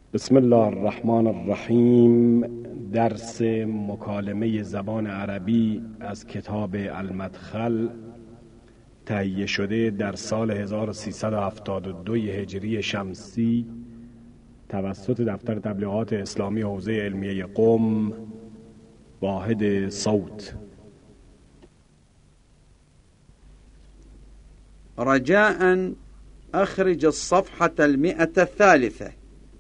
بسم الله الرحمن الرحیم. درس مکالمه زبان عربی از کتاب المدخل، تهیه شده در سال 1372 هجری شمسی توسط دفتر تبلیغات اسلامی حوزه علمیه قم، واحد صوت. رجاء أخرج الصفحة 103.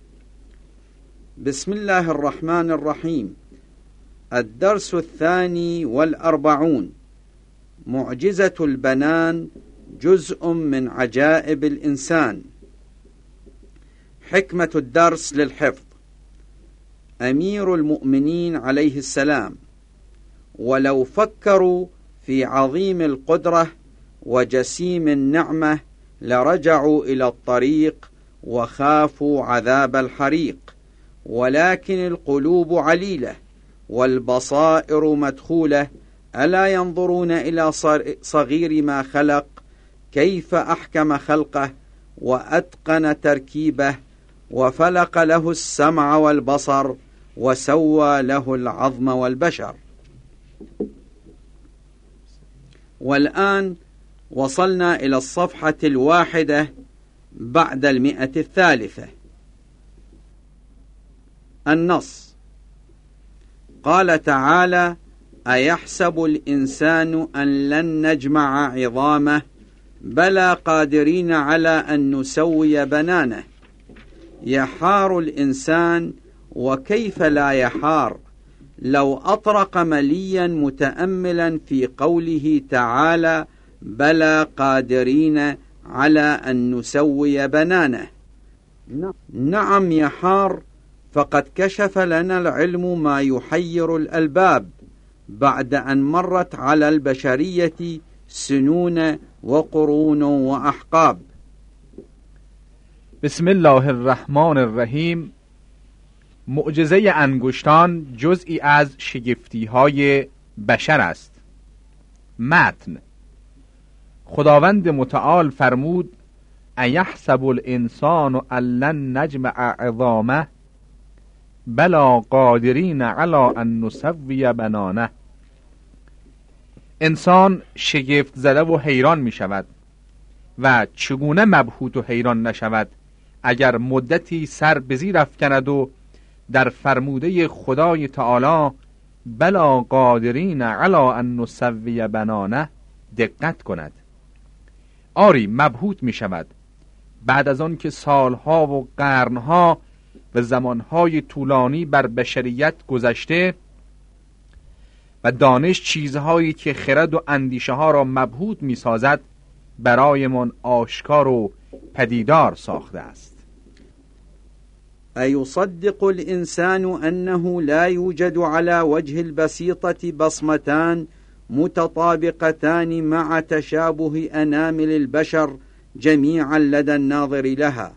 بسم الله الرحمن الرحيم. الدرس 42. معجزة البنان جزء من عجائب الإنسان. حكمة الدرس للحفظ. أمير المؤمنين عليه السلام ولو فكروا في عظيم القدرة وجسيم النعمة لرجعوا إلى الطريق وخافوا عذاب الحريق، ولكن القلوب عليلة والبصائر مدخولة. ألا ينظرون إلى صغير ما خلق، كيف أحكم خلقه وأتقن تركيبه، وفلق له السمع والبصر وسوى له العظم والبشر. والآن وصلنا إلى الصفحة 1 بعد 103. النص: قال تعالى: أيحسب الإنسان أن لن نجمع عظامه بلى قادرين على أن نسوي بنانه. يحار الإنسان، وكيف لا يحار لو أطرق مليا متأملا في قوله تعالى: بلى قادرين على أن نسوي بنانه. نعم يحار، فقد كشف لنا العلم ما يحير الألباب بعد أن مرت على البشرية سنون وقرون وأحقاب. بسم الله الرحمن الرحیم. معجزه انگشتان جزئی از شگفتی‌های بشر است. متن: خداوند متعال فرمود: ایحسب الانسان ان لن نجمع عظامه بلا قادرین علی ان نسوی بنانه. انسان شگفت زده و حیران می شود و چگونه مبهوت و حیران نشود اگر مدتی سر به زیر افکند و در فرموده خدای تعالی بلا قادرین علی ان نسوی بنانه دقت کند. آری، مبهوت می شود بعد از آن که سالها و قرنها و زمانهای طولانی بر بشریت گذشته و دانش چیزهایی که خرد و اندیشه ها را مبهوت می سازد برایمان آشکار و پدیدار ساخته است. أيصدق الإنسان أنه لا يوجد على وجه البسيطة بصمتان متطابقتان مع تشابه أنامل البشر جميعا لدى الناظر لها؟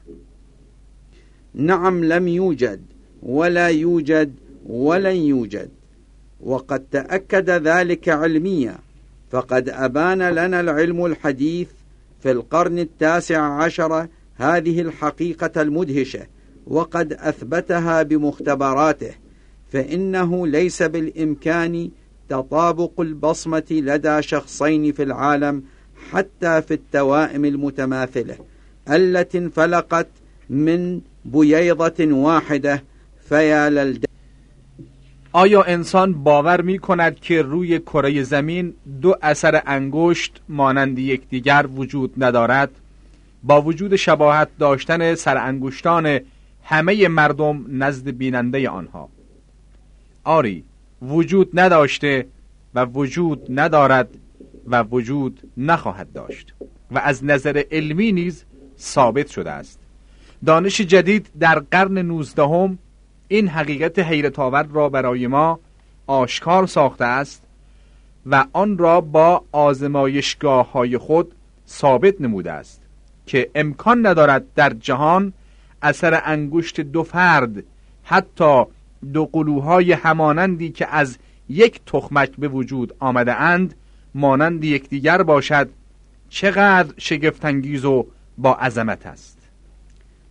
نعم، لم يوجد ولا يوجد ولن يوجد، وقد تأكد ذلك علميا، فقد أبان لنا العلم الحديث في القرن 19 هذه الحقيقة المدهشة، وقد أثبتها بمختبراته، فإنه ليس بالإمكان تطابق البصمة لدى شخصين في العالم حتى في التوائم المتماثلة التي انفلقت من بیضة واحده فیا للد. آیا انسان باور می کند که روی کره زمین دو اثر انگشت مانند یکدیگر وجود ندارد، با وجود شباهت داشتن سر انگشتان همه مردم نزد بیننده آنها؟ آری، وجود نداشته و وجود ندارد و وجود نخواهد داشت و از نظر علمی نیز ثابت شده است. دانش جدید در قرن 19 این حقیقت حیرت آور را برای ما آشکار ساخته است و آن را با آزمایشگاه‌های خود ثابت نموده است که امکان ندارد در جهان اثر انگشت دو فرد، حتی دو قلوهای همانندی که از یک تخمک به وجود آمده اند، مانند یکدیگر باشد. چقدر شگفت‌انگیز و با عظمت است.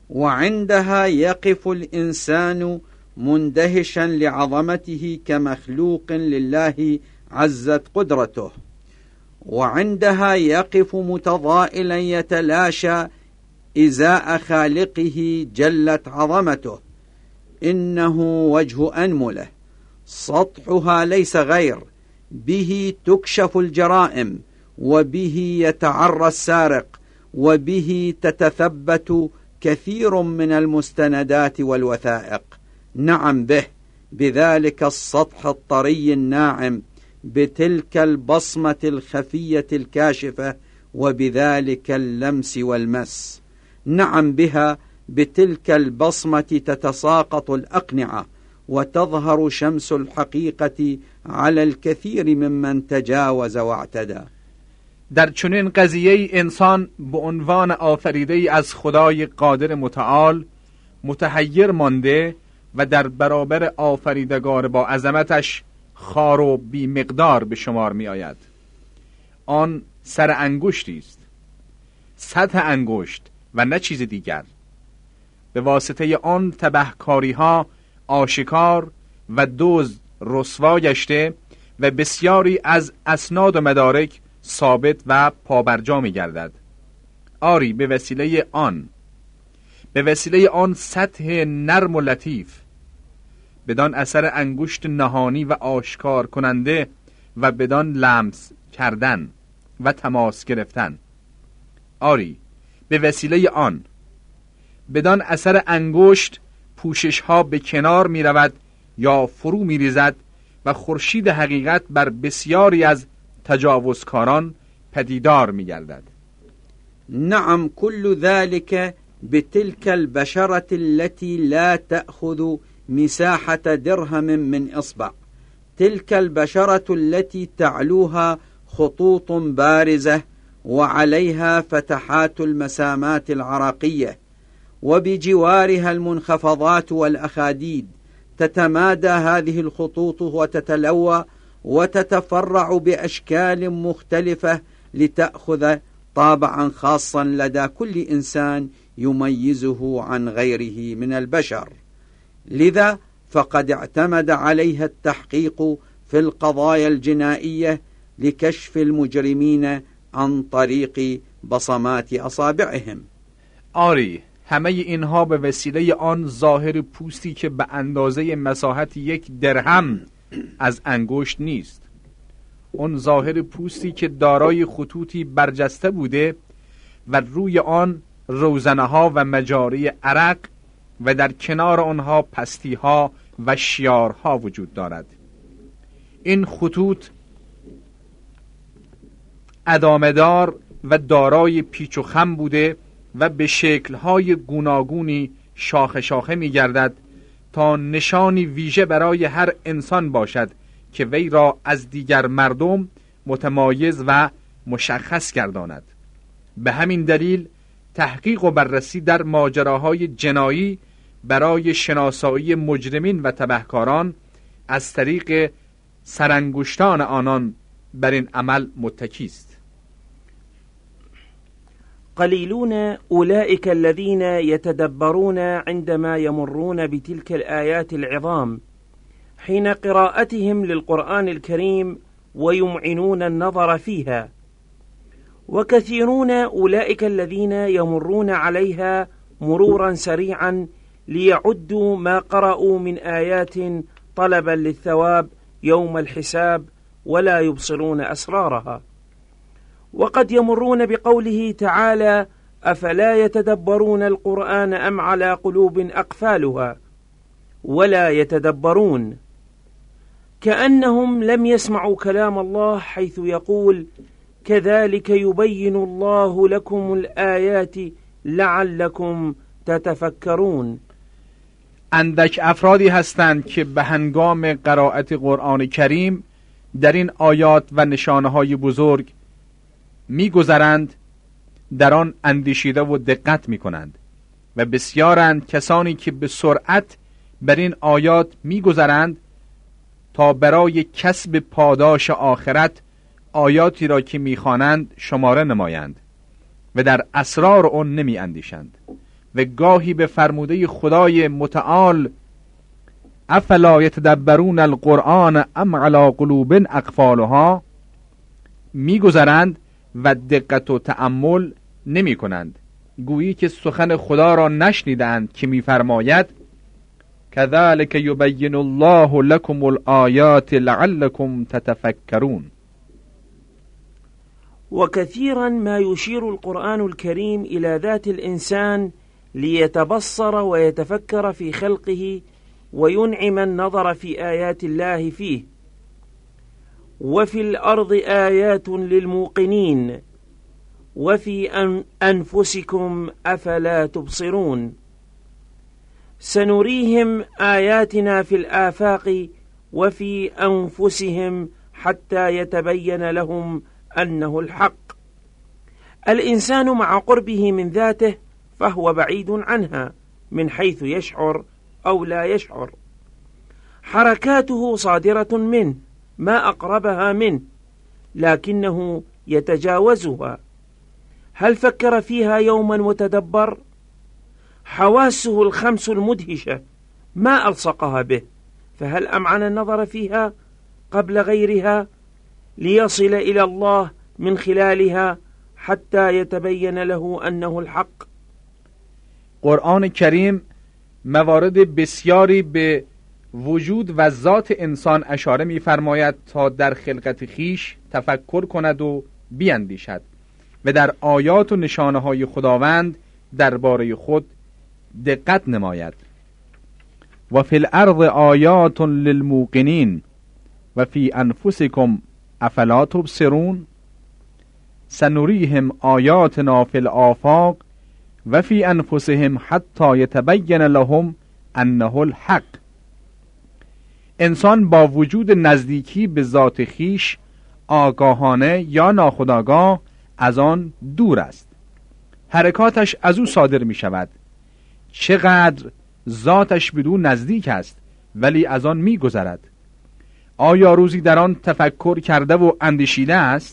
وعندها يقف الإنسان مندهشا لعظمته كمخلوق لله عزت قدرته، وعندها يقف متضائلا يتلاشى إزاء خالقه جلت عظمته. إنه وجه أنمله، سطحها ليس غير، به تكشف الجرائم، وبه يتعرى السارق، وبه تتثبت كثير من المستندات والوثائق. نعم به، بذلك السطح الطري الناعم، بتلك البصمة الخفية الكاشفة، وبذلك اللمس والمس. نعم بها، بتلك البصمة تتساقط الأقنعة، وتظهر شمس الحقيقة على الكثير ممن تجاوز واعتدى. در چنین قضیه انسان به عنوان آفریده از خدای قادر متعال متحیر مانده و در برابر آفریدگار با عظمتش خار و بی مقدار به شمار می آید. آن سر انگشتی است، سطح انگشت و نه چیز دیگر. به واسطه آن تبهکاری ها آشکار و دزد رسوا گشته و بسیاری از اسناد و مدارک ثابت و پابرجا می گردد. آری به وسیله آن سطح نرم و لطیف، بدان اثر انگشت نهانی و آشکار کننده و بدان لمس کردن و تماس گرفتن. آری به وسیله آن، بدان اثر انگشت پوشش ها به کنار می رود یا فرو می ریزد و خورشید حقیقت بر بسیاری از تجاوزکاران پدیدار می گردد. نعم كل ذلك بتلك البشرة التي لا تأخذ مساحة درهم من إصبع، تلك البشرة التي تعلوها خطوط بارزة وعليها فتحات المسامات العرقية، وبجوارها المنخفضات والأخاديد. تتمادى هذه الخطوط وتتلوى وتتفرع بأشكال مختلفة لتأخذ طابعا خاصا لدى كل إنسان يميزه عن غيره من البشر. لذا فقد اعتمد عليها التحقيق في القضايا الجنائية لكشف المجرمين عن طریق بصمات اصابعهم. آری همه اینها به وسیله آن ظاهر پوستی که به اندازه مساحت 1 درهم از انگشت نیست. اون ظاهر پوستی که دارای خطوطی برجسته بوده و روی آن روزنه ها و مجاری عرق و در کنار آنها پستی ها و شیارها وجود دارد. این خطوط ادامه‌دار و دارای پیچ و خم بوده و به شکل‌های گوناگونی شاخه شاخه می‌گردد تا نشانی ویژه برای هر انسان باشد که وی را از دیگر مردم متمایز و مشخص گرداند. به همین دلیل تحقیق و بررسی در ماجراهای جنایی برای شناسایی مجرمین و تبهکاران از طریق سرانگشتان آنان بر این عمل متکی است. قليلون أولئك الذين يتدبرون عندما يمرون بتلك الآيات العظام حين قراءتهم للقرآن الكريم ويمعنون النظر فيها، وكثيرون أولئك الذين يمرون عليها مرورا سريعا ليعدوا ما قرأوا من آيات طلبا للثواب يوم الحساب ولا يبصرون أسرارها. وقد يمرون بقوله تعالى: أفلا يتدبرون القرآن أم على قلوب أقفالها، ولا يتدبرون، كأنهم لم يسمعوا كلام الله حيث يقول: كذلك يبين الله لكم الآيات لعلكم تتفكرون. اندک افرادی هستند که به هنگام قرائت قرآن کریم در این آیات و نشانه‌های بزرگ می‌گذرند، در آن اندیشیده و دقت می‌کنند، و بسیارند کسانی که به سرعت بر این آیات می‌گذرند تا برای کسب پاداش آخرت آیاتی را که می‌خوانند شماره نمایند و در اسرار آن نمی‌اندیشند. و گاهی به فرموده خدای متعال افلا یتدبرون القرآن ام علی قلوب اقفالها میگذرند و دقت و تأمل نمی کنند، گویی که سخن خدا را نشنیدند که میفرماید کذالک یبین الله لکم الآیات لعلکم تتفکرون. وكثيرا ما يشير القرآن الكريم إلى ذات الإنسان ليتبصر ويتفكر في خلقه وينعم النظر في آيات الله فيه. وفي الأرض آيات للموقنين وفي أنفسكم أفلا تبصرون. سنريهم آياتنا في الآفاق وفي أنفسهم حتى يتبين لهم أنه الحق. الإنسان مع قربه من ذاته فهو بعيد عنها من حيث يشعر أو لا يشعر. حركاته صادرة منه ما أقربها منه، لكنه يتجاوزها. هل فكر فيها يوما وتدبر؟ حواسه الخمس المدهشة ما ألصقها به، فهل أمعن النظر فيها قبل غيرها ليصل إلى الله من خلالها حتى يتبين له أنه الحق؟ قرآن کریم موارد بسیاری به وجود و ذات انسان اشاره می‌فرماید تا در خلقت خیش تفکر کند و بیندیشد و در آیات و نشانه‌های خداوند درباره خود دقت نماید. و فی الارض آیات للموقنین و فی انفسکم افلا تبصرون سنریهم آیاتنا فی الآفاق و فی انفسهم حتی یتبین لهم انه الحق. انسان با وجود نزدیکی به ذات خیش آگاهانه یا ناخودآگاه از آن دور است. حرکاتش از او صادر می شود. چقدر ذاتش بدون نزدیک است ولی از آن می گذرد. آیا روزی در آن تفکر کرده و اندیشیده است؟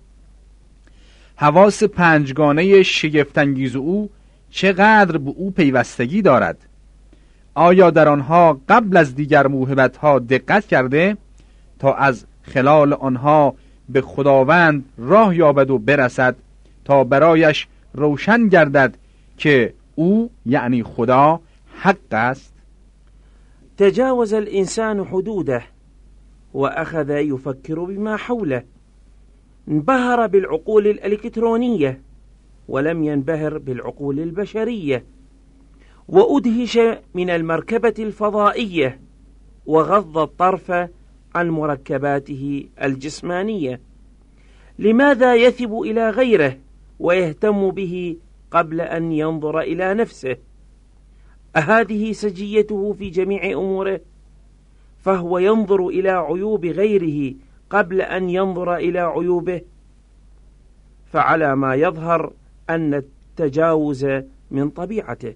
حواس پنجگانه شگفت‌انگیز او چقدر به او پیوستگی دارد؟ آیا در آنها قبل از دیگر موهبت‌ها دقت کرده تا از خلال آنها به خداوند راه یابد و برسد تا برایش روشن گردد که او یعنی خدا حق است؟ تجاوز الإنسان حدوده وأخذ يفكر بما حوله. انبهر بالعقول الإلكترونية ولم ينبهر بالعقول البشرية، وأدهش من المركبة الفضائية وغض الطرف عن مركباته الجسمانية. لماذا يثب إلى غيره ويهتم به قبل أن ينظر إلى نفسه؟ أهذه سجيته في جميع أموره؟ فهو ينظر إلى عيوب غيره قبل أن ينظر إلى عيوبه. فعلى ما يظهر أن التجاوز من طبيعته.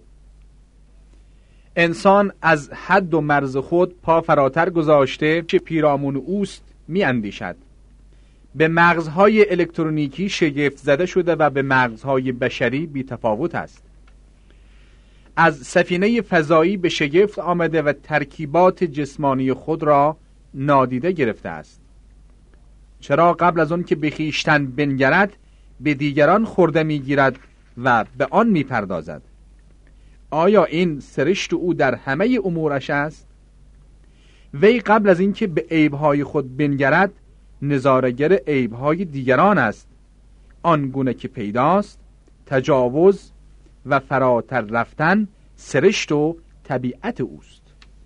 انسان از حد و مرز خود پا فراتر گذاشته چه پیرامون اوست می اندیشد. به مغزهای الکترونیکی شگفت زده شده و به مغزهای بشری بی تفاوت است. از سفینه فضایی به شگفت آمده و ترکیبات جسمانی خود را نادیده گرفته است. چرا قبل از آن که به خویشتن بنگرد به دیگران خورده میگیرد و به آن میپردازد؟ آیا این سرشت او در همه امورش است؟ وی قبل از اینکه به عیبهای خود بنگرد نظاره‌گر عیبهای دیگران است. آنگونه که پیداست تجاوز و فراتر رفتن سرشت و طبیعت اوست.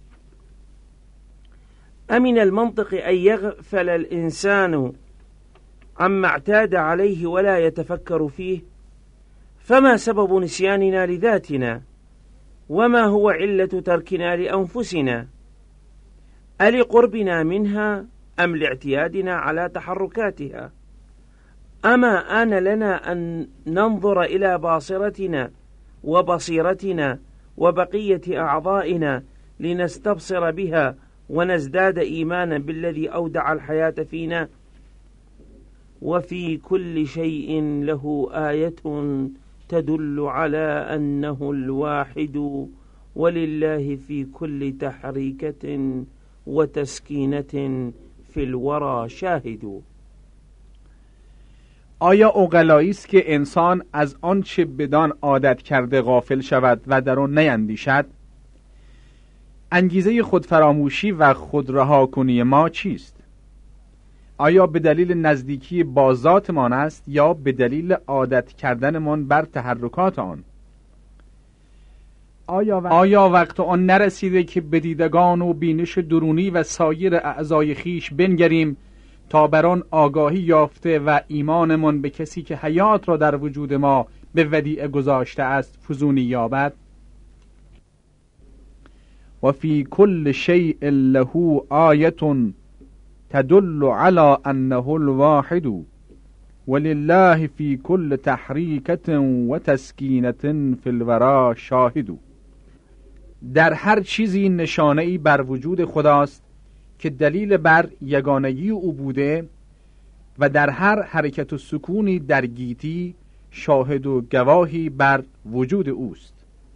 أمن المنطق أن يغفل الإنسان عما اعتاد عليه ولا يتفكر فيه؟ فما سبب نسياننا لذاتنا؟ وما هو علة تركنا لأنفسنا؟ ألقربنا منها أم لاعتيادنا على تحركاتها؟ أما آن لنا أن ننظر إلى باصرتنا وبصيرتنا وبقية أعضائنا لنستبصر بها ونزداد إيمانا بالذي أودع الحياة فينا؟ وفي كل شيء له آية تدل على أنه الواحد، ولله في كل تحريكة وتسكينة في الورى شاهد. آیا عقلایی است که انسان از آنچه بدان عادت کرده غافل شود و در آن نیندیشد؟ انگیزه خودفراموشی و خودرها کنی ما چیست؟ آیا به دلیل نزدیکی با ذاتمان است یا به دلیل عادت کردنمان بر تحرکات آن؟ آیا وقت آن نرسیده که به دیدگان و بینش درونی و سایر اعضای خیش بنگریم تا بر آن آگاهی یافته و ایمانمان به کسی که حیات را در وجود ما به ودیعه گذاشته است فزونی یابد؟ و فی کل شیء له آیه تدل علی انه الواحد ولله فی کل تحریکة و تسکینة فی الورا شاهد. در هر چیزی نشانه‌ای بر وجود خداست که دلیل بر یگانگی او بوده و در هر حرکت و سکونی در گیتی شاهد و گواهی بر وجود اوست.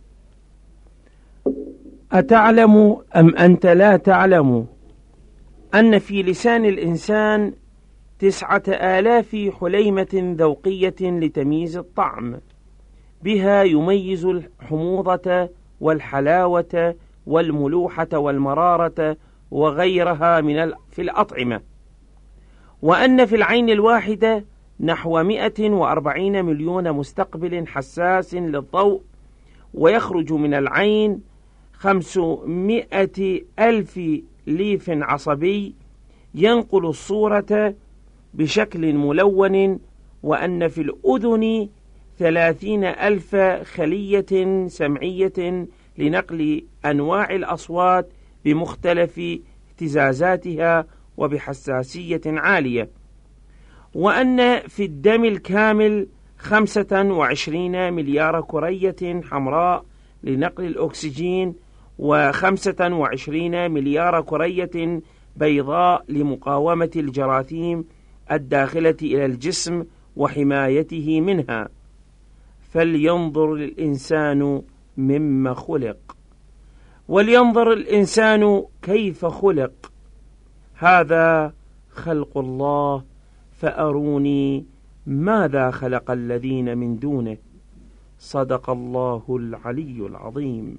أتعلم أم أنت لا تعلم أن في لسان الإنسان 9,000 حليمة ذوقية لتمييز الطعم، بها يميز الحموضة والحلاوة والملوحة والمرارة وغيرها في الأطعمة، وأن في العين الواحدة نحو 140 مليون مستقبل حساس للضوء، ويخرج من العين 500,000 ليف عصبي ينقل الصورة بشكل ملون، وأن في الأذن 30,000 خلية سمعية لنقل أنواع الأصوات بمختلف اهتزازاتها وبحساسية عالية، وأن في الدم الكامل 25 مليار كرية حمراء لنقل الأكسجين، و25 مليار كرية بيضاء لمقاومة الجراثيم الداخلة إلى الجسم وحمايته منها. فلينظر الإنسان مما خلق، ولينظر الإنسان كيف خلق. هذا خلق الله، فأروني ماذا خلق الذين من دونه. صدق الله العلی العظیم.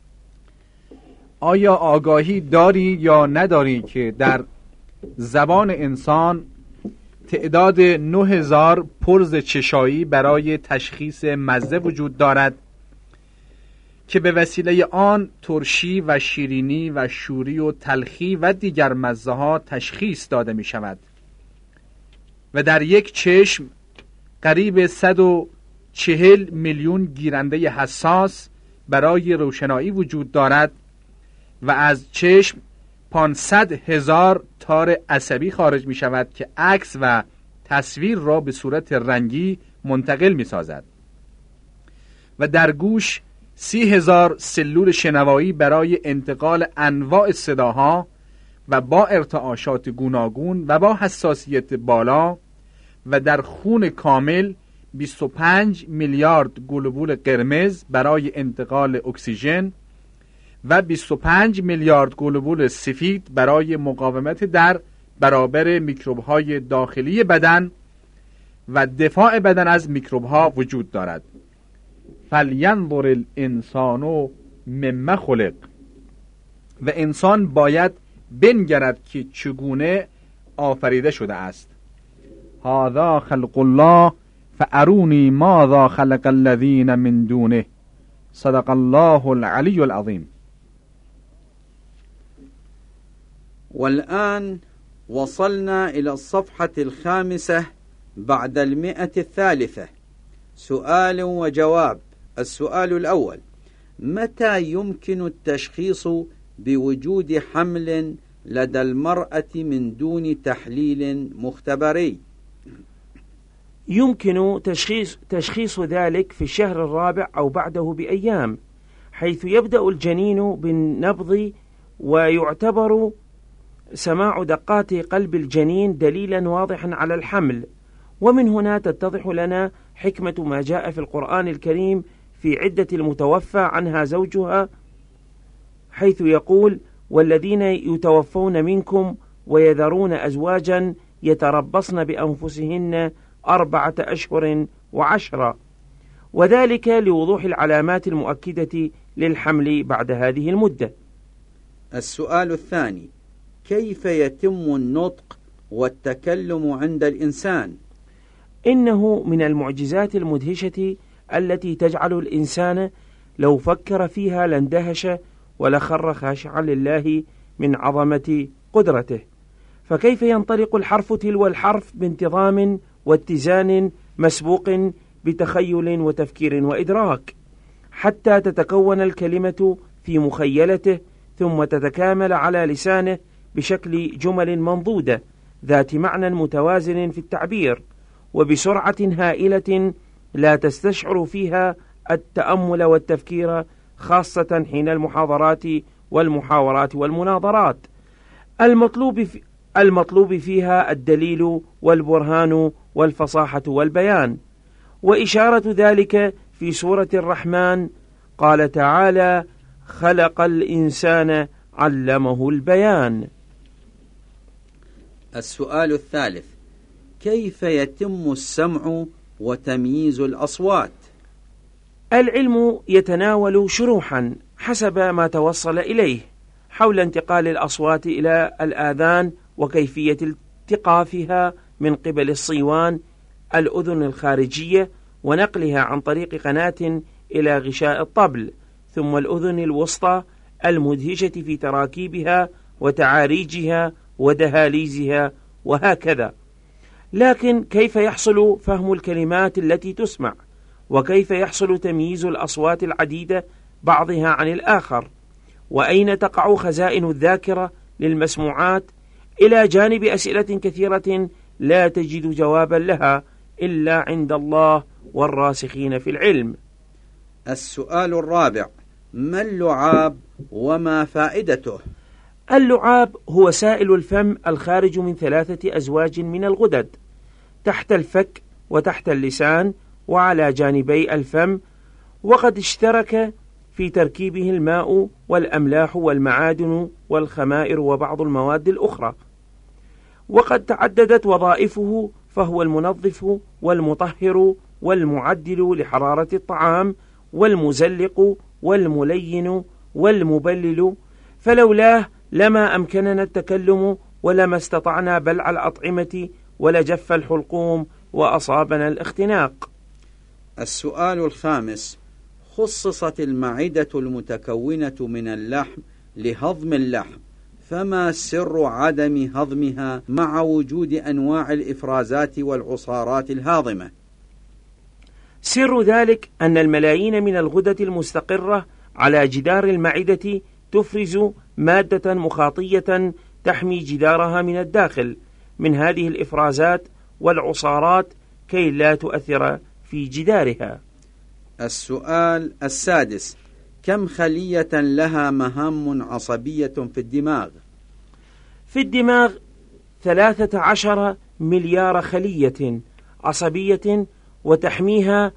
آیا آگاهی داری یا نداری که در زبان انسان تعداد 9,000 پرز چشایی برای تشخیص مزه وجود دارد که به وسیله آن ترشی و شیرینی و شوری و تلخی و دیگر مزه ها تشخیص داده می شود و در یک چشم قریب 140 میلیون گیرنده حساس برای روشنایی وجود دارد و از چشم 500,000 تار عصبی خارج می شود که عکس و تصویر را به صورت رنگی منتقل می سازد و در گوش 30,000 سلول شنوایی برای انتقال انواع صداها و با ارتعاشات گوناگون و با حساسیت بالا، و در خون کامل 25 میلیارد گلوبول قرمز برای انتقال اکسیژن و 25 میلیارد گلوبول سفید برای مقاومت در برابر میکروب‌های داخلی بدن و دفاع بدن از میکروب‌ها وجود دارد. فلینظر الانسان مما خلق، و انسان باید بنگرد که چگونه آفریده شده است. هذا خلق الله فارونی ماذا خلق الذین من دونه. صدق الله العلی العظیم. والآن وصلنا إلى الصفحة 5 بعد 103. سؤال وجواب. السؤال الأول: متى يمكن التشخيص بوجود حمل لدى المرأة من دون تحليل مختبري؟ يمكن تشخيص ذلك في الشهر الرابع أو بعده بأيام، حيث يبدأ الجنين بالنبض، ويعتبر سماع دقات قلب الجنين دليلا واضحا على الحمل، ومن هنا تتضح لنا حكمة ما جاء في القرآن الكريم في عدة المتوفى عنها زوجها، حيث يقول: والذين يتوفون منكم ويذرون أزواجا يتربصن بأنفسهن 4 أشهر و10، وذلك لوضوح العلامات المؤكدة للحمل بعد هذه المدة. السؤال الثاني: كيف يتم النطق والتكلم عند الإنسان؟ إنه من المعجزات المدهشة التي تجعل الإنسان لو فكر فيها لاندهش ولخر خاشعا لله من عظمة قدرته. فكيف ينطلق الحرف تلو الحرف بانتظام واتزان مسبوق بتخيل وتفكير وإدراك، حتى تتكون الكلمة في مخيلته ثم تتكامل على لسانه بشكل جمل منضودة ذات معنى متوازن في التعبير، وبسرعة هائلة لا تستشعر فيها التأمل والتفكير، خاصة حين المحاضرات والمحاورات والمناظرات. المطلوب فيها الدليل والبرهان والفصاحة والبيان، وإشارة ذلك في سورة الرحمن قال تعالى: خلق الإنسان علمه البيان. السؤال الثالث: كيف يتم السمع وتمييز الأصوات؟ العلم يتناول شروحا حسب ما توصل إليه حول انتقال الأصوات إلى الآذان وكيفية التقافها من قبل الصيوان الأذن الخارجية ونقلها عن طريق قناة إلى غشاء الطبل، ثم الأذن الوسطى المدهشة في تراكيبها وتعاريجها ودهاليزها وهكذا. لكن كيف يحصل فهم الكلمات التي تسمع؟ وكيف يحصل تمييز الأصوات العديدة بعضها عن الآخر؟ وأين تقع خزائن الذاكرة للمسموعات؟ إلى جانب أسئلة كثيرة لا تجد جوابا لها إلا عند الله والراسخين في العلم. السؤال الرابع: ما اللعاب وما فائدته؟ اللعاب هو سائل الفم الخارج من 3 أزواج من الغدد تحت الفك وتحت اللسان وعلى جانبي الفم، وقد اشترك في تركيبه الماء والأملاح والمعادن والخمائر وبعض المواد الأخرى، وقد تعددت وظائفه، فهو المنظف والمطهر والمعدل لحرارة الطعام والمزلق والملين والمبلل، فلولاه لما أمكننا التكلم ولما استطعنا بلع الأطعمة ولجف الحلقوم وأصابنا الاختناق. السؤال الخامس: خصصت المعدة المتكونة من اللحم لهضم اللحم، فما سر عدم هضمها مع وجود أنواع الإفرازات والعصارات الهاضمة؟ سر ذلك أن الملايين من الغدد المستقرة على جدار المعدة تفرز مادة مخاطية تحمي جدارها من الداخل من هذه الإفرازات والعصارات كي لا تؤثر في جدارها. السؤال السادس: كم خلية لها مهام عصبية في الدماغ؟ في الدماغ 13 مليار خلية عصبية، وتحميها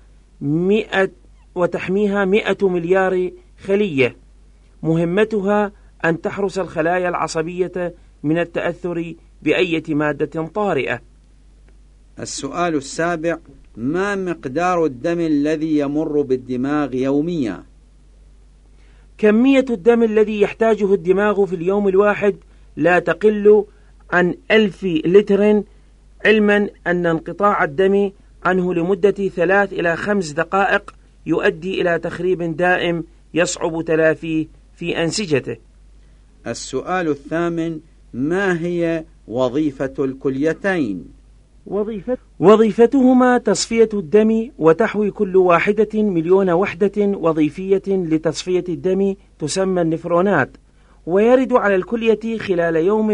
100 مليار خلية، مهمتها أن تحرس الخلايا العصبية من التأثر بأية مادة طارئة. السؤال السابع: ما مقدار الدم الذي يمر بالدماغ يوميا؟ كمية الدم الذي يحتاجه الدماغ في اليوم الواحد لا تقل عن 1000 لتر، علما أن انقطاع الدم عنه لمدة 3 إلى 5 دقائق يؤدي إلى تخريب دائم يصعب تلافيه في أنسجته. السؤال الثامن: ما هي وظيفة الكليتين؟ وظيفتهما تصفية الدم، وتحوي كل واحدة 1,000,000 وحدة وظيفية لتصفية الدم تسمى النفرونات، ويرد على الكلية خلال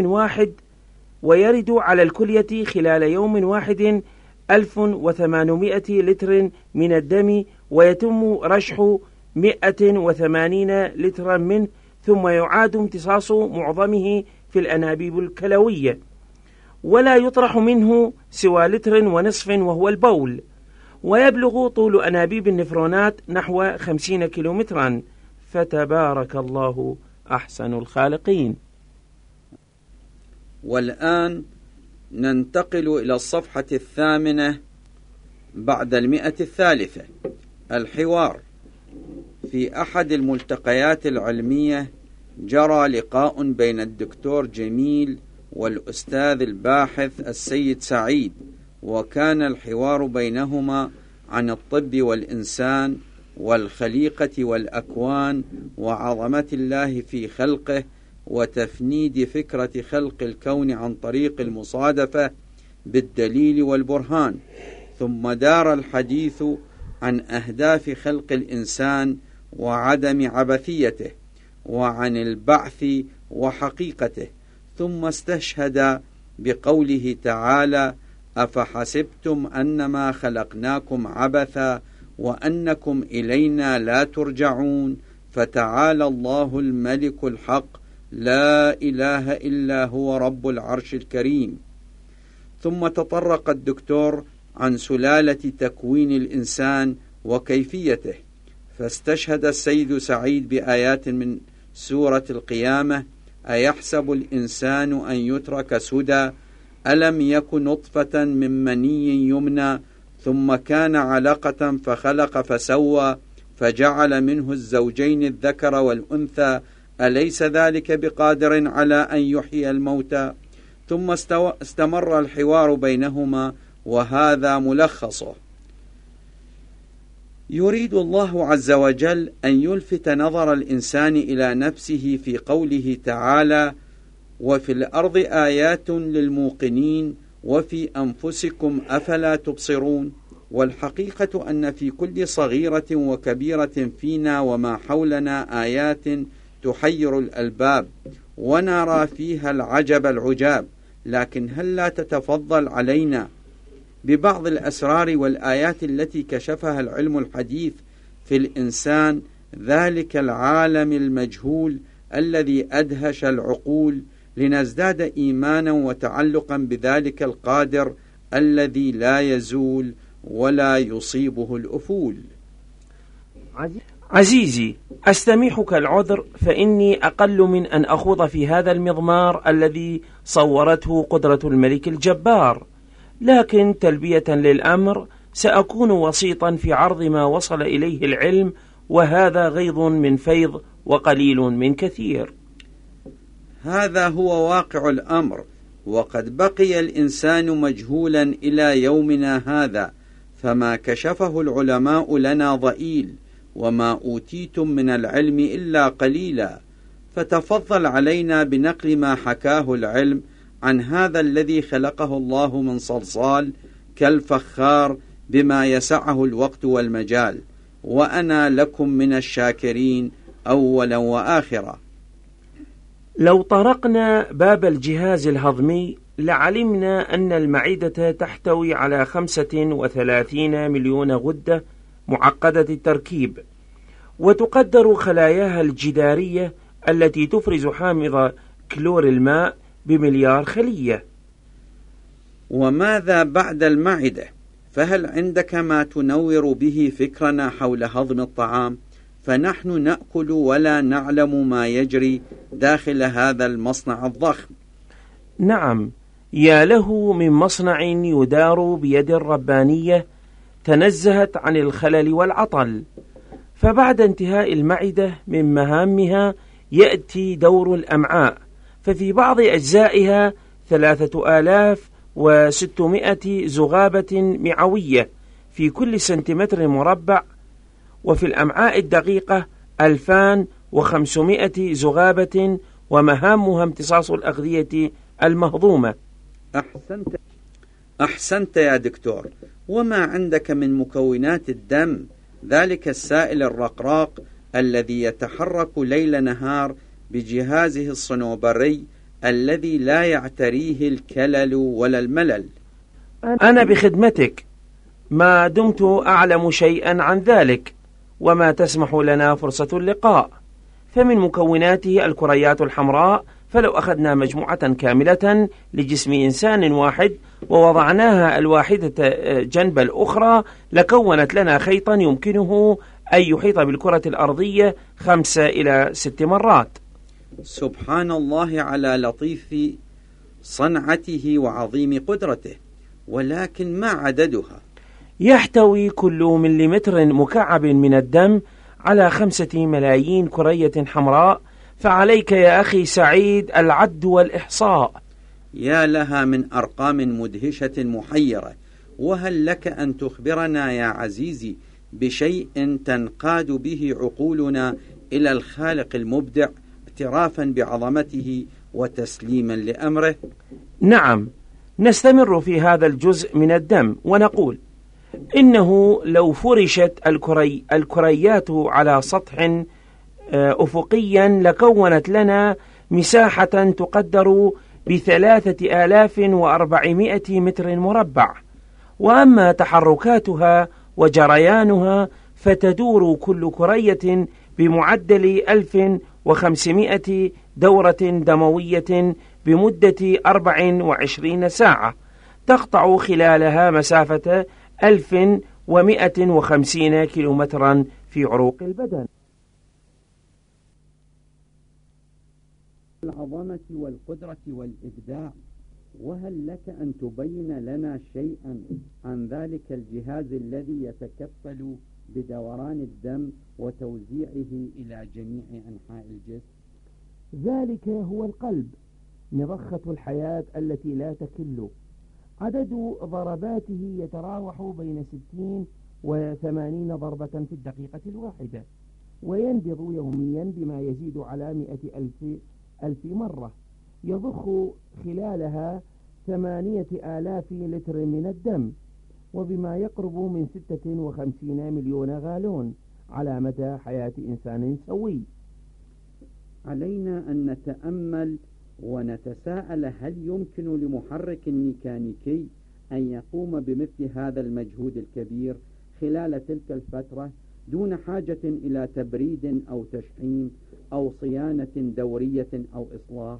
يوم واحد 1800 لتر من الدم، ويتم رشح 180 لترا منه، ثم يعاد امتصاص معظمه في الأنابيب الكلوية، ولا يطرح منه سوى 1.5 لتر وهو البول. ويبلغ طول أنابيب النفرونات نحو 50 كيلومترا، فتبارك الله أحسن الخالقين. والآن ننتقل إلى الصفحة 8 بعد 103. الحوار. في أحد الملتقيات العلمية جرى لقاء بين الدكتور جميل والأستاذ الباحث السيد سعيد، وكان الحوار بينهما عن الطب والإنسان والخليقة والأكوان وعظمة الله في خلقه وتفنيد فكرة خلق الكون عن طريق المصادفة بالدليل والبرهان. ثم دار الحديث عن أهداف خلق الإنسان وعدم عبثيته، وعن البعث وحقيقته، ثم استشهد بقوله تعالى: أفحسبتم أنما خلقناكم عبثا وأنكم إلينا لا ترجعون، فتعالى الله الملك الحق لا إله إلا هو رب العرش الكريم. ثم تطرق الدكتور عن سلالة تكوين الإنسان وكيفيته، فاستشهد السيد سعيد بآيات من سورة القيامة: أيحسب الإنسان أن يترك سدى ألم يك نطفة من مني يمنى ثم كان علقة فخلق فسوى فجعل منه الزوجين الذكر والأنثى أليس ذلك بقادر على أن يحيي الموتى. ثم استمر الحوار بينهما، وهذا ملخصه. يريد الله عز وجل أن يلفت نظر الإنسان إلى نفسه في قوله تعالى: وفي الأرض آيات للموقنين وفي أنفسكم أفلا تبصرون. والحقيقة أن في كل صغيرة وكبيرة فينا وما حولنا آيات تحير الألباب ونرى فيها العجب العجاب، لكن هل لا تتفضل علينا ببعض الأسرار والآيات التي كشفها العلم الحديث في الإنسان، ذلك العالم المجهول الذي أدهش العقول، لنزداد إيمانا وتعلقا بذلك القادر الذي لا يزول ولا يصيبه الأفول. عزيزي، أستميحك العذر، فإني أقل من أن أخوض في هذا المضمار الذي صورته قدرة الملك الجبار، لكن تلبية للأمر سأكون وسيطا في عرض ما وصل إليه العلم، وهذا غيض من فيض وقليل من كثير. هذا هو واقع الأمر، وقد بقي الإنسان مجهولا إلى يومنا هذا، فما كشفه العلماء لنا ضئيل، وما أوتيتم من العلم إلا قليلا. فتفضل علينا بنقل ما حكاه العلم عن هذا الذي خلقه الله من صلصال كالفخار بما يسعه الوقت والمجال، وأنا لكم من الشاكرين أولا وآخرا. لو طرقنا باب الجهاز الهضمي لعلمنا أن المعدة تحتوي على 35 مليون غدة معقدة التركيب، وتقدر خلاياها الجدارية التي تفرز حامض كلور الماء بمليار خلية. وماذا بعد المعدة؟ فهل عندك ما تنور به فكرنا حول هضم الطعام؟ فنحن نأكل ولا نعلم ما يجري داخل هذا المصنع الضخم. نعم، يا له من مصنع يدار بيد ربانية تنزهت عن الخلل والعطل. فبعد انتهاء المعدة من مهامها يأتي دور الأمعاء، ففي بعض أجزائها 3600 زغابة معوية في كل سنتيمتر مربع، وفي الأمعاء الدقيقة 2500 زغابة، ومهامها امتصاص الأغذية المهضومة. أحسنت يا دكتور. وما عندك من مكونات الدم، ذلك السائل الرقراق الذي يتحرك ليل نهار بجهازه الصنوبري الذي لا يعتريه الكلل ولا الملل؟ أنا بخدمتك ما دمت أعلم شيئا عن ذلك، وما تسمح لنا فرصة اللقاء. فمن مكوناته الكريات الحمراء فلو أخذنا مجموعة كاملة لجسم إنسان واحد ووضعناها الواحدة جنب الأخرى لكونت لنا خيطا يمكنه أن يحيط بالكرة الأرضية 5 إلى 6 مرات. سبحان الله على لطيف صنعته وعظيم قدرته، ولكن ما عددها؟ يحتوي كل مليمتر مكعب من الدم على 5 ملايين كرية حمراء، فعليك يا أخي سعيد العد والإحصاء. يا لها من أرقام مدهشة محيرة، وهل لك أن تخبرنا يا عزيزي بشيء تنقاد به عقولنا إلى الخالق المبدع اعترافا بعظمته وتسليما لأمره؟ نعم، نستمر في هذا الجزء من الدم ونقول إنه لو فرشت الكريات على سطح أفقيا لكونت لنا مساحة تقدر ب3400 متر مربع، وأما تحركاتها وجريانها فتدور كل كرية بمعدل 1500 دورة دموية بمدة 24 ساعة، تقطع خلالها مسافة 1150 كيلومترا في عروق البدن. العظمة والقدرة والإبداع، وهل لك أن تبين لنا شيئا عن ذلك الجهاز الذي يتكفل بدوران الدم وتوزيعه إلى جميع أنحاء الجسم؟ ذلك هو القلب، مضخة الحياة التي لا تكل. عدد ضرباته يتراوح بين 60 و80 ضربة في الدقيقة الواحدة، وينبض يوميا بما يزيد على 100,000 مرة، يضخ خلالها 8,000 لتر من الدم، وبما يقرب من 56 مليون غالون على مدى حياة إنسان سوي. علينا أن نتأمل ونتساءل، هل يمكن لمحرك ميكانيكي أن يقوم بمثل هذا المجهود الكبير خلال تلك الفترة دون حاجة إلى تبريد أو تشحيم أو صيانة دورية أو إصلاح؟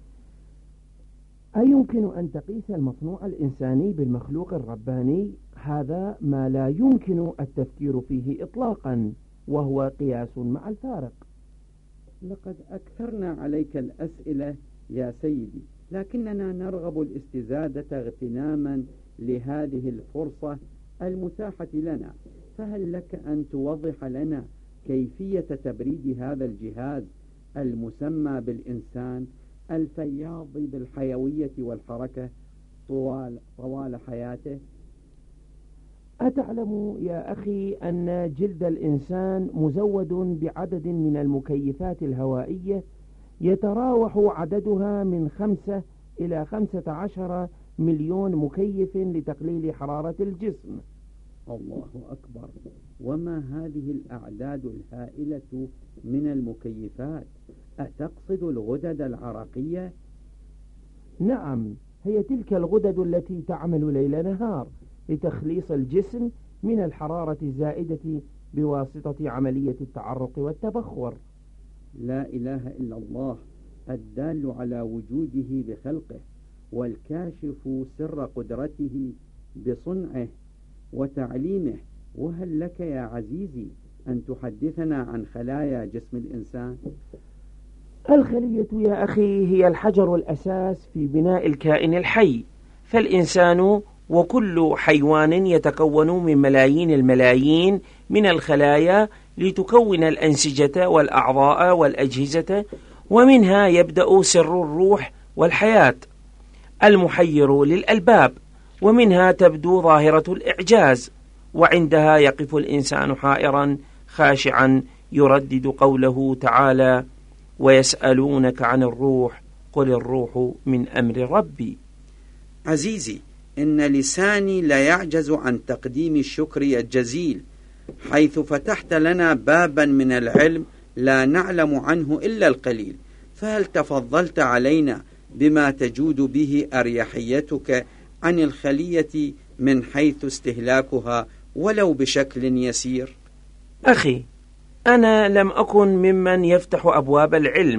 أيمكن أن تقيس المصنوع الإنساني بالمخلوق الرباني؟ هذا ما لا يمكن التفكير فيه إطلاقا، وهو قياس مع الفارق. لقد أكثرنا عليك الأسئلة يا سيدي، لكننا نرغب الاستزادة اغتناما لهذه الفرصة المتاحة لنا، فهل لك أن توضح لنا كيفية تبريد هذا الجهاز المسمى بالإنسان الفياض بالحيوية والحركة طوال حياته؟ أتعلم يا أخي أن جلد الإنسان مزود بعدد من المكيفات الهوائية يتراوح عددها من 5 إلى 15 مليون مكيف لتقليل حرارة الجسم. الله أكبر! وما هذه الأعداد الهائلة من المكيفات؟ أتقصد الغدد العرقية؟ نعم، هي تلك الغدد التي تعمل ليل نهار لتخليص الجسم من الحرارة الزائدة بواسطة عملية التعرق والتبخر. لا إله إلا الله، الدال على وجوده بخلقه، والكاشف سر قدرته بصنعه وتعليمه. وهل لك يا عزيزي أن تحدثنا عن خلايا جسم الإنسان؟ الخلية يا أخي هي الحجر الأساس في بناء الكائن الحي، فالإنسان وكل حيوان يتكون من ملايين الملايين من الخلايا لتكون الأنسجة والأعضاء والأجهزة، ومنها يبدأ سر الروح والحياة المحير للألباب، ومنها تبدو ظاهرة الإعجاز، وعندها يقف الإنسان حائرا خاشعا يردد قوله تعالى: ويسألونك عن الروح قل الروح من أمر ربي. عزيزي، إن لساني لا يعجز عن تقديم الشكر الجزيل، حيث فتحت لنا بابا من العلم لا نعلم عنه إلا القليل، فهل تفضلت علينا بما تجود به أريحيتك عن الخلية من حيث استهلاكها ولو بشكل يسير؟ أخي، أنا لم أكن ممن يفتح أبواب العلم،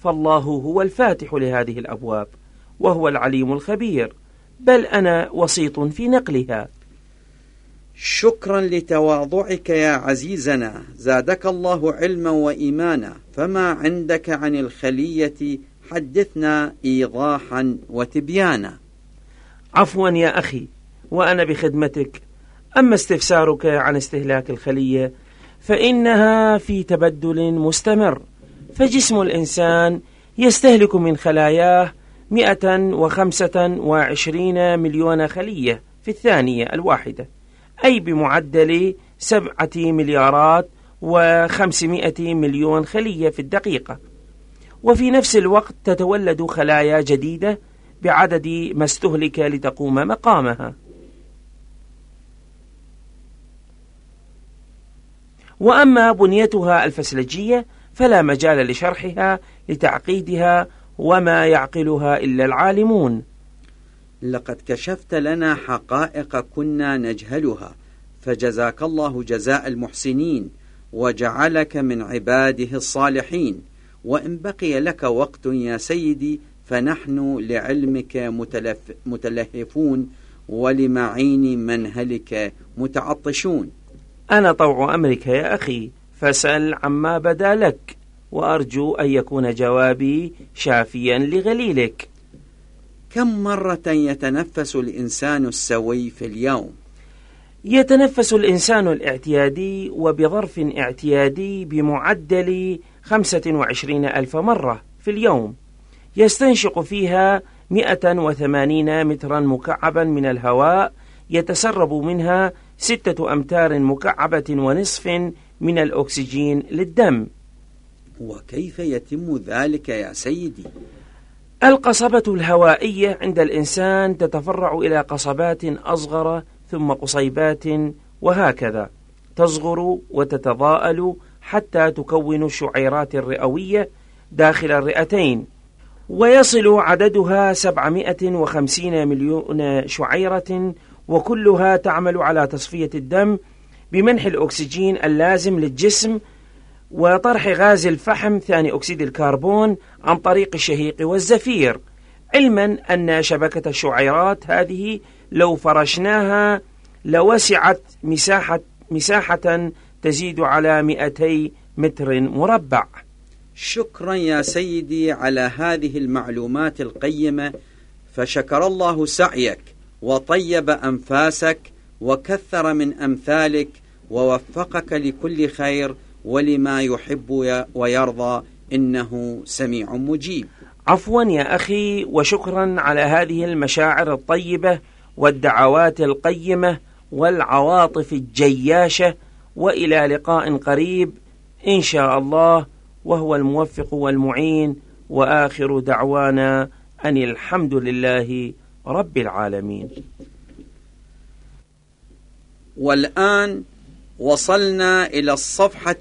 فالله هو الفاتح لهذه الأبواب وهو العليم الخبير، بل أنا وسيط في نقلها. شكرا لتواضعك يا عزيزنا، زادك الله علما وإيمانا. فما عندك عن الخلية حدثنا إيضاحا وتبيانا. عفوا يا أخي، وأنا بخدمتك. أما استفسارك عن استهلاك الخلية فإنها في تبدل مستمر، فجسم الإنسان يستهلك من خلاياه 125 مليون خلية في الثانية الواحدة، أي بمعدل 7,500 مليون خلية في الدقيقة. وفي نفس الوقت تتولد خلايا جديدة بعدد ما استهلك لتقوم مقامها. وأما بنيتها الفسلجية فلا مجال لشرحها لتعقيدها، وما يعقلها إلا العالمون. لقد كشفت لنا حقائق كنا نجهلها، فجزاك الله جزاء المحسنين، وجعلك من عباده الصالحين. وإن بقي لك وقت يا سيدي فنحن لعلمك متلهفون، ولمعين منهلك متعطشون. أنا طوع أمرك يا أخي، فاسأل عما بدا لك، وأرجو أن يكون جوابي شافيا لغليلك. كم مرة يتنفس الإنسان السوي في اليوم؟ يتنفس الإنسان الاعتيادي وبظرف اعتيادي بمعدل 25,000 مرة في اليوم، يستنشق فيها 180 مترا مكعبا من الهواء، يتسرب منها 6 أمتار مكعبة ونصف من الأكسجين للدم. وكيف يتم ذلك يا سيدي؟ القصبة الهوائية عند الإنسان تتفرع إلى قصبات أصغر ثم قصيبات، وهكذا تصغر وتتضاءل حتى تكون الشعيرات الرئوية داخل الرئتين، ويصل عددها 750 مليون شعيرة، وكلها تعمل على تصفية الدم بمنح الأكسجين اللازم للجسم وطرح غاز الفحم ثاني أكسيد الكربون عن طريق الشهيق والزفير، علما أن شبكة الشعيرات هذه لو فرشناها لوسعت مساحة تزيد على 200 متر مربع. شكرا يا سيدي على هذه المعلومات القيمة، فشكر الله سعيك وطيب أنفاسك وكثر من أمثالك، ووفقك لكل خير ولما يحب ويرضى، إنه سميع مجيب. عفوا يا أخي، وشكرا على هذه المشاعر الطيبة والدعوات القيمة والعواطف الجياشة، وإلى لقاء قريب إن شاء الله، وهو الموفق والمعين، وآخر دعوانا أن الحمد لله رب العالمين. والآن وصلنا إلى الصفحة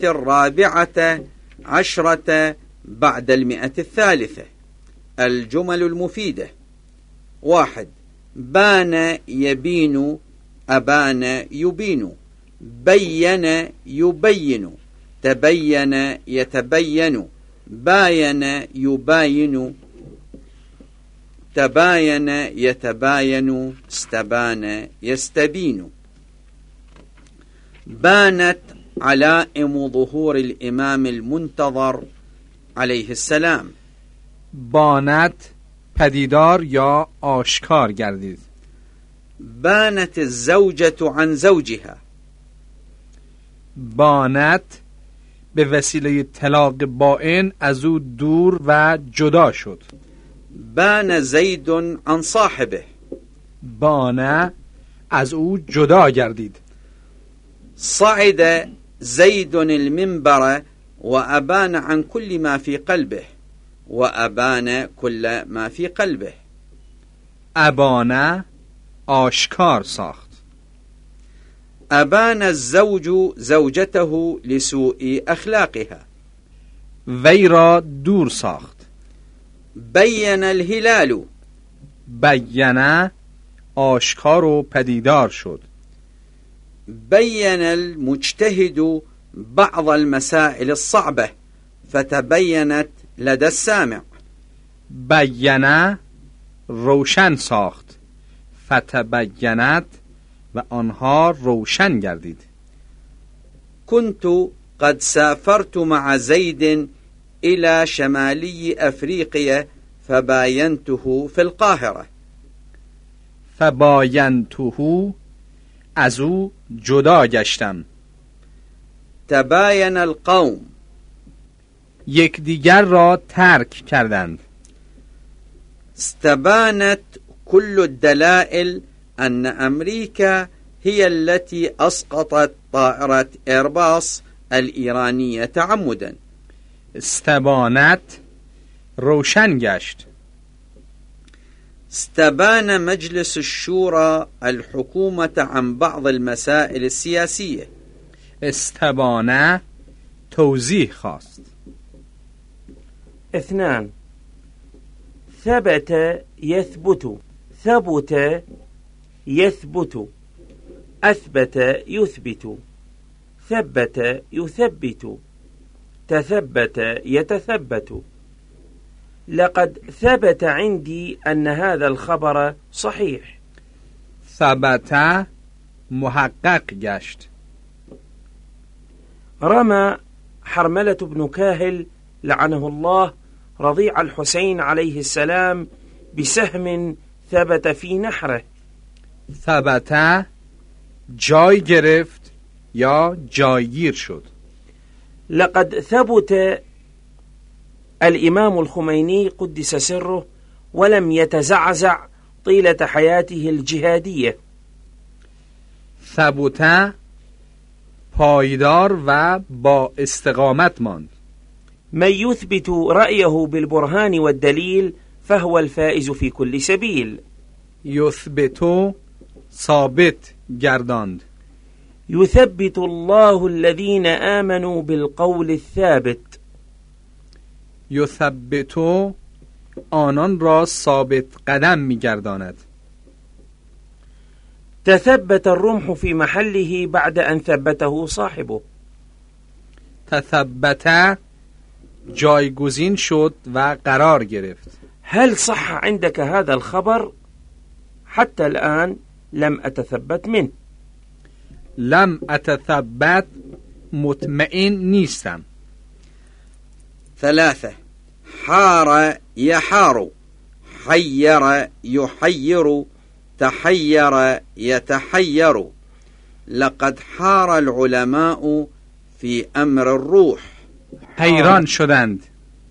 14 بعد 100. الجمل المفيدة: 1. بان يبين، أبان يبين، بين يبين، تبين يتبين، باين يباين، تباين يتباين، استبان يستبين. بانت علائم ظهور الإمام المنتظر عليه السلام. بانت پدیدار یا آشکار گردید. بانت الزوجة عن زوجها. بانت به وسیله طلاق بائن از او دور و جدا شد. بان زید عن صاحبه. بانه از او جدا گردید. صعد زید المنبر وأبان عن كل ما في قلبه، وأبان كل ما في قلبه. ابانه آشکار ساخت. أبان الزوج زوجته لسوء أخلاقها. وی را دور ساخت. بین الهلال. بینه آشکار و پدیدار شد. بين المجتهد بعض المسائل الصعبة فتبينت لدى السامع. بیانه روشن ساخت، فتبینت و آنها روشن گردید. كنت قد سافرت مع زيد إلى شمالي أفريقيا فباينته في القاهرة. فباینته، از او جدا گشتم. تباين القوم، یکدیگر را ترک کردند. استبانت كل الدلائل أن أمريكا هي التي أسقطت طائرة إيرباص الإيرانية تعمدا. استبانت، روشن گشت. استبان مجلس الشورى الحكومة عن بعض المسائل السياسية. استبانه، توضیح خواست. 2. ثبت يثبت، ثبت يثبت، أثبت يثبت، ثبت يثبت، تثبت يتثبت. لقد ثبت عندي أن هذا الخبر صحيح. ثبت، محقق گشت. رمى حرملة بن كاهل لعنه الله رضيع الحسين عليه السلام بسهم ثبت في نحره. ثبت، جای گرفت یا جایگیر شد. لقد ثبت الإمام الخميني قدس سره ولم يتزعزع طيلة حياته الجهادية. ثبت، پایدار و با استقامت ماند. من يثبت رأيه بالبرهان والدليل فهو الفائز في كل سبيل. یثبتو، ثابت گرداند. يثبت الله الذين آمنوا بالقول الثابت. یثبتو، آنان را ثابت قدم می‌گرداند. تثبت الرمح في محله بعد أن ثبته صاحبه. تثبت، جایگزین شد و قرار گرفت. هل صح عندك هذا الخبر؟ حتى الآن لم أتثبت منه. لم أتثبت، مطمئن نیستم. 3. حار يحار، حير يحير، تحير يتحير. لقد حار العلماء في أمر الروح. حیران شدند.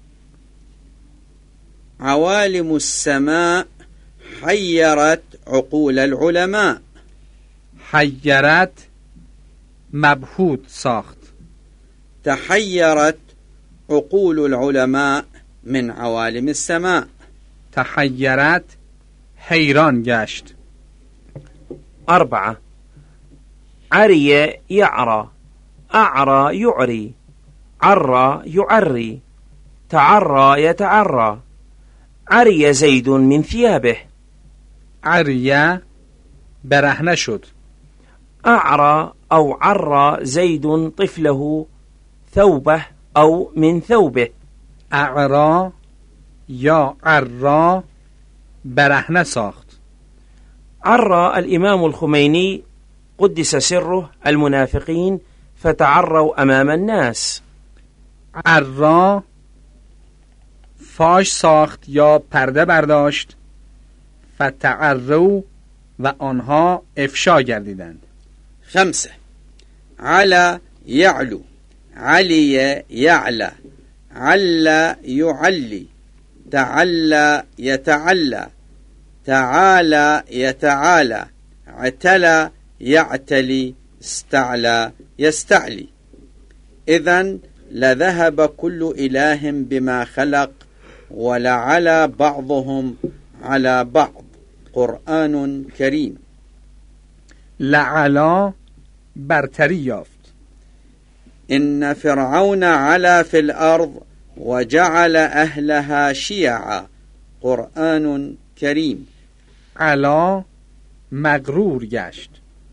عوالم السماء حيرت عقول العلماء. حیرت، مبهوت ساخت. تحيرت عقول العلماء من عوالم السماء. تحیرت، حیران گشت. 4. عري يعرى، أعرى يعري، عرى يعري، تعرى يتعرى. عري زيد من ثيابه. عریه، برهنه شد. أعرى أو عرى زيد طفله ثوبه أو من ثوبه. اعرا یا عرا، برهنه ساخت. عرى الإمام الخميني قدس سره المنافقين فتعروا أمام الناس. عرا، فاش ساخت یا پرده برداشت. فتعروا، و آنها افشا گردیدند. 5. على يعلو، علي يعلى، على يعلي، تعلى يتعلى، تعالى يتعالى، اعتلى يعتلي، استعلى يستعلي. إذن لذهب كل إله بما خلق ولعلى بعضهم على بعض. قرآن كريم. لعلا، برتری یافت. إن فرعون علا في الأرض وجعل أهلها شيعا. قرآن كريم. علا، مغرور گشت.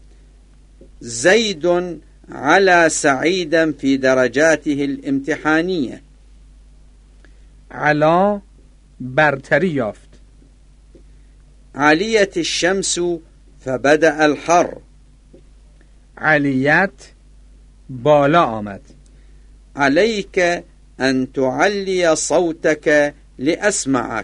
زيد علا سعيدا في درجاته الامتحانية. علا برتری یافت. علیت الشمس فبدأ الحر. علیت بالا آمد. عليك أن تعلي صوتك لأسمعك.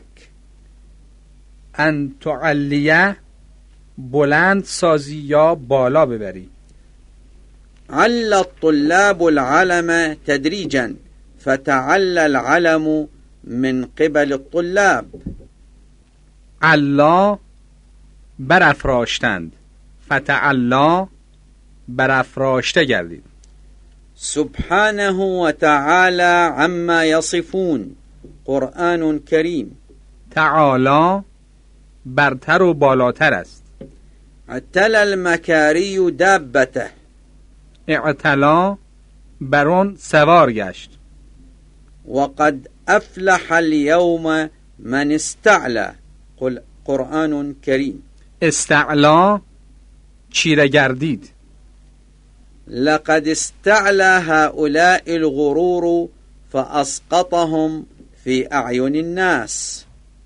ان تعلیه بلند سازی یا بالا ببری. عل الطلاب العلم تدريجا فتعلى العلم من قبل الطلاب. علا برافراشتند، فتعلا برافراشته گردید. سبحانه وتعالى عما يصفون. قرآن كريم. تعالی برتر و بالاتر است. اعتلى المكاري دابته. اعتلا برون سوار گشت. وقد أفلح اليوم من استعلى. قرآن كريم. استعلا چیره گردید. لقد استعلى هؤلاء الغرور فأسقطهم في أعين الناس.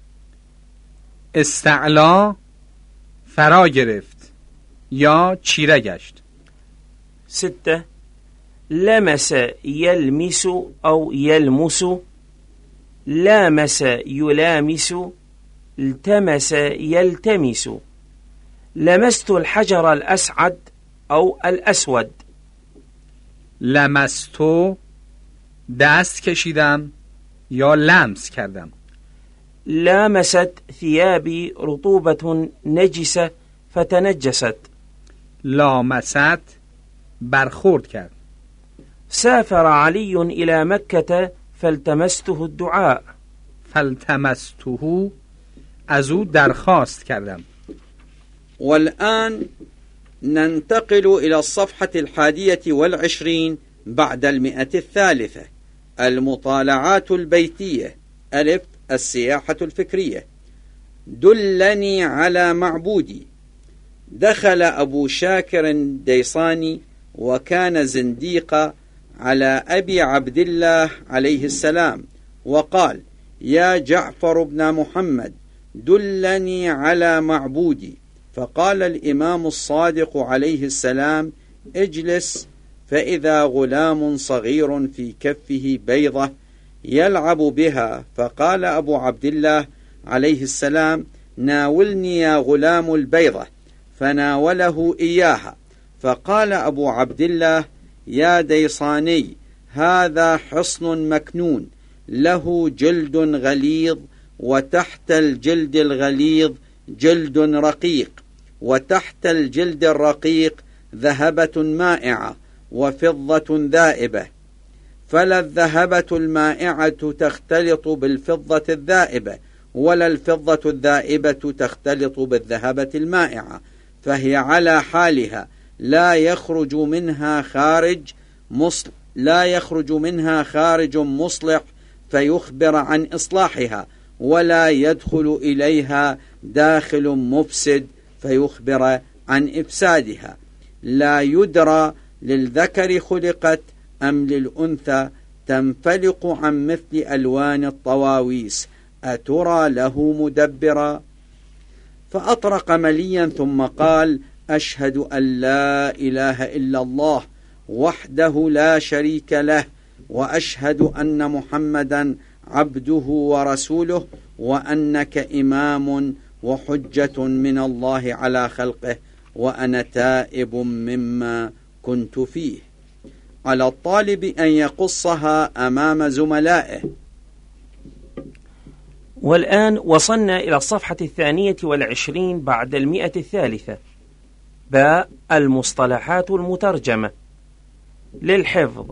استعلا فرا گرفت یا چیره گشت. 6. لمس يلمس أو يلمس. لامس يلامس. التمس يلتمس. لمست الحجر الأسعد أو الأسود. لمستو دست کشیدم یا لمس کردم. لامست ثيابي رطوبة نجسة فتنجست. لامست برخورد کرد. سافر علي إلى مكة فالتمسته الدعاء. فالتمسته از او درخواست کردم. والآن ننتقل إلى الصفحة 21 بعد 100. المطالعات البيتية. ألف. السياحة الفكرية. دلني على معبودي. دخل أبو شاكر ديصاني وكان زنديقا على أبي عبد الله عليه السلام وقال: يا جعفر بن محمد دلني على معبودي. فقال الإمام الصادق عليه السلام: اجلس. فإذا غلام صغير في كفه بيضة يلعب بها. فقال أبو عبد الله عليه السلام: ناولني يا غلام البيضة. فناوله إياها. فقال أبو عبد الله: يا ديصاني هذا حصن مكنون له جلد غليظ، وتحت الجلد الغليظ جلد رقيق، وتحت الجلد الرقيق ذهبة مائعة وفضة ذائبة، فلا الذهبة المائعة تختلط بالفضة الذائبة، ولا الفضة الذائبة تختلط بالذهبة المائعة، فهي على حالها لا يخرج منها خارج مصلح فيخبر عن إصلاحها، ولا يدخل إليها داخل مفسد فيخبر عن إفسادها. لا يدرى للذكر خلقت أم للأنثى، تنفلق عن مثل ألوان الطواويس، أترى له مدبرا؟ فأطرق مليا ثم قال: أشهد أن لا إله إلا الله وحده لا شريك له، وأشهد أن محمدا عبده ورسوله، وأنك إمام وحجة من الله على خلقه، وأنا تائب مما كنت فيه. على الطالب أن يقصها أمام زملائه. والآن وصلنا إلى الصفحة 22 بعد 100. باء المصطلحات المترجمة للحفظ.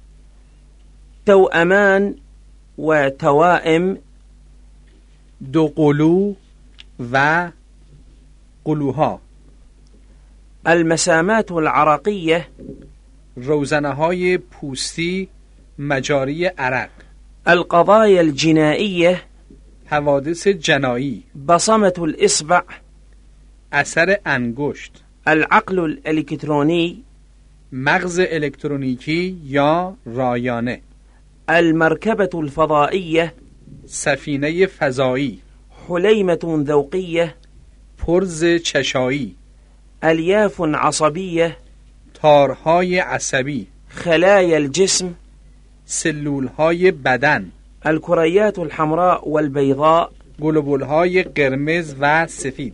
توأمان وتوائم. دو قلو و قلوها. المسامات العرقية. روزنه‌های پوستی مجاری عرق. القضايا الجنائية. حوادث جنایی. بصمة الإصبع. اثر انگشت. العقل الإلكتروني. مغز الکترونیکی یا رایانه. المركبة الفضائية. سفینه فضایی. حليمة ذوقية. پرز چشایی. ألياف عصبية. تارهای عصبی. خلايا الجسم. سلولهای بدن. الكريات الحمراء والبيضاء. گلوبولهای قرمز و سفید.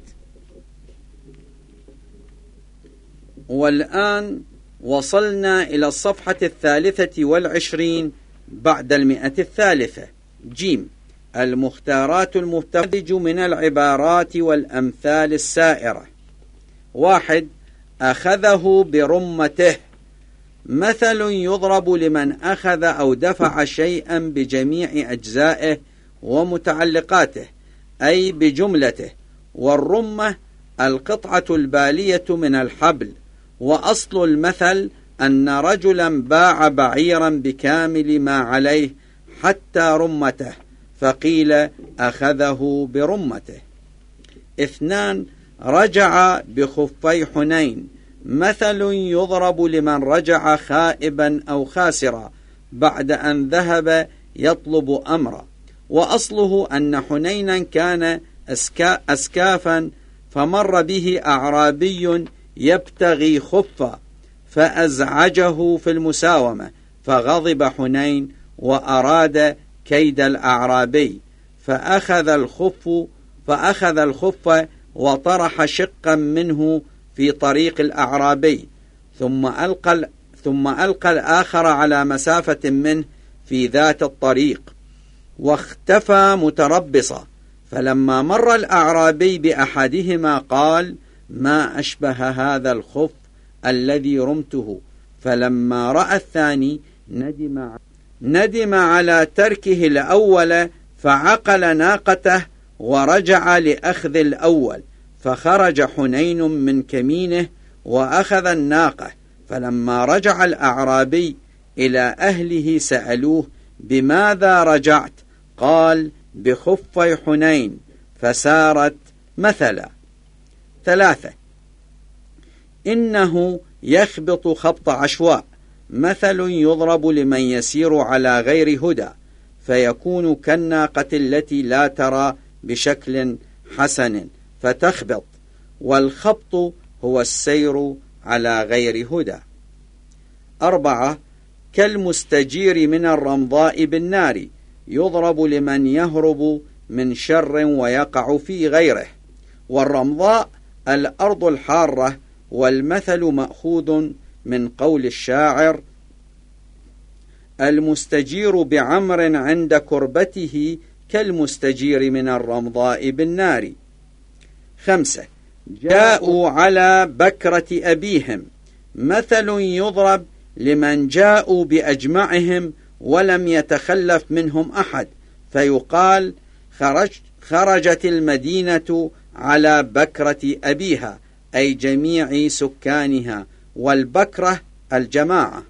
والآن وصلنا إلى الصفحة 23 بعد 100. جيم. المختارات المفترج من العبارات والأمثال السائرة. 1. أخذه برمته. مثل يضرب لمن أخذ أو دفع شيئا بجميع أجزائه ومتعلقاته، أي بجملته. والرمة القطعة البالية من الحبل. وأصل المثل أن رجلا باع بعيرا بكامل ما عليه حتى رمته، فقيل أخذه برمته. 2. رجع بخفي حنين. مثل يضرب لمن رجع خائبا أو خاسرا بعد أن ذهب يطلب أمرا. وأصله أن حنينا كان أسكافا، فمر به أعرابي يبتغي خفا فأزعجه في المساومة، فغضب حنين وأراد كيد الأعرابي، فأخذ الخف وطرح شقا منه في طريق الأعرابي، ثم ألقى الآخر على مسافة منه في ذات الطريق، واختفى متربصا. فلما مر الأعرابي بأحدهما قال: ما أشبه هذا الخف الذي رمته. فلما رأى الثاني ندم على تركه الأول، فعقل ناقته ورجع لأخذ الأول. فخرج حنين من كمينه وأخذ الناقة. فلما رجع الأعرابي إلى أهله سألوه: بماذا رجعت؟ قال: بخفي حنين، فسارت مثلا. 3. إنه يخبط خبط عشواء. مثل يضرب لمن يسير على غير هدى، فيكون كالناقة التي لا ترى بشكل حسن فتخبط. والخبط هو السير على غير هدى. 4. كالمستجير من الرمضاء بالنار. يضرب لمن يهرب من شر ويقع في غيره. والرمضاء الأرض الحارة. والمثل مأخوذ من قول الشاعر: المستجير بعمر عند كربته كالمستجير من الرمضاء بالنار. 5. جاءوا على بكرة أبيهم. مثل يضرب لمن جاءوا بأجمعهم ولم يتخلف منهم أحد، فيقال: خرجت المدينة على بكرة أبيها، أي جميع سكانها. والبكرة الجماعة.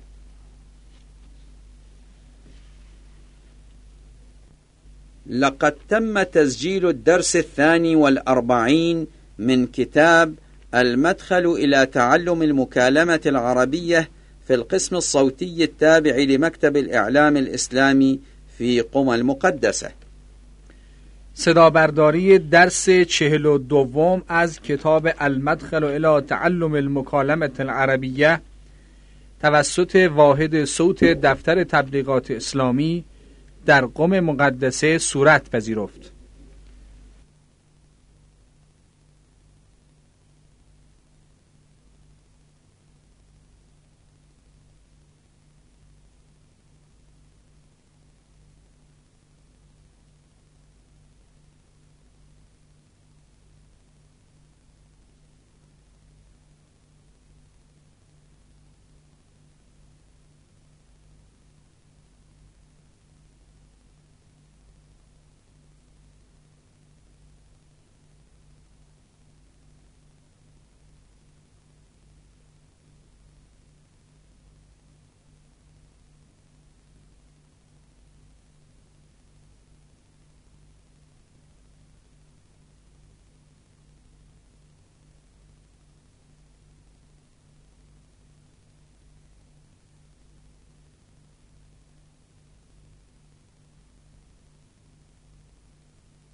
لقد تم تسجيل الدرس 42 من كتاب المدخل إلى تعلم المكالمة العربية في القسم الصوتي التابع لمكتب الإعلام الإسلامي في قم المقدسة. صدابرداری درس 42 از کتاب المدخل إلى تعلم المكالمة العربية توسط واحد صوت دفتر تبلیغات اسلامی در قم مقدسه صورت پذیرفت.